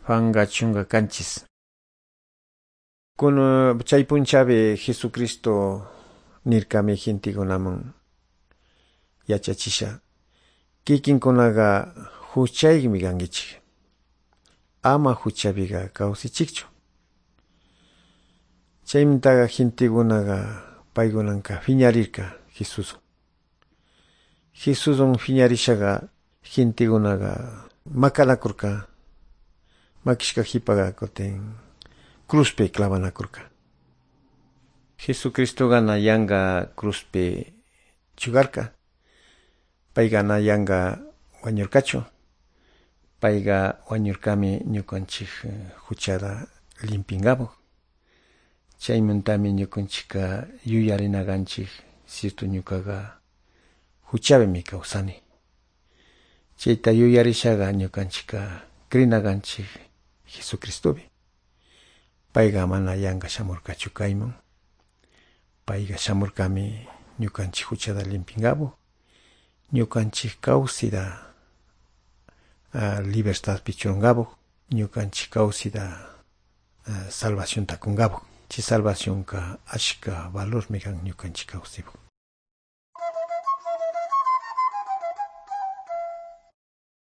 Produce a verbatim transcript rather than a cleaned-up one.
Juanga chunga kanchis. Kuno chay punchabe Jesucristo nirkami gentikunaman yachachisha. Kikinkunaga huchaymi kangichik. Ama huchabiga kawsichikchu. Chaymintaga gentikunaga paykunanka phiñarirka Jesus. Jesuson phiñarishaga gentikunaga makanakurka. Makishka hipaga koten cruzpe clavanakurka. Jesucristo gana yanga cruzpe chugarka. Paygana yanga wañurkachu. Payga wañurkami ñukanchik huchada limpingabu. Chaymantami ñukanchika yuyarinaganchik cierto ñukaga huchabemi kawsani. Chayta yuyarishaga ñukanchika krinaganchik Jesucristobi. Payga mana yanga shamurkachu kayman. Payga shamurkami ñukanchik huchada limpingabu. Ñukanchik kawsida Uh, libertad pichurungabu, ñukanchik kawsida uh, salvación takungabu. Chi salvación ka ashka valor mikan ñukanchik kawsibu.